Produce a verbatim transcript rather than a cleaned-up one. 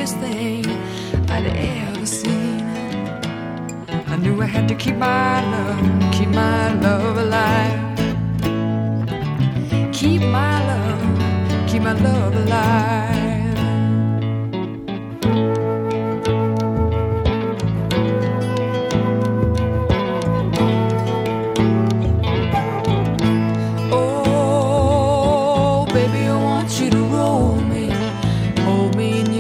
prettiest thing I'd ever seen. I knew I had to keep my love, keep my love alive. Keep my love, keep my love alive.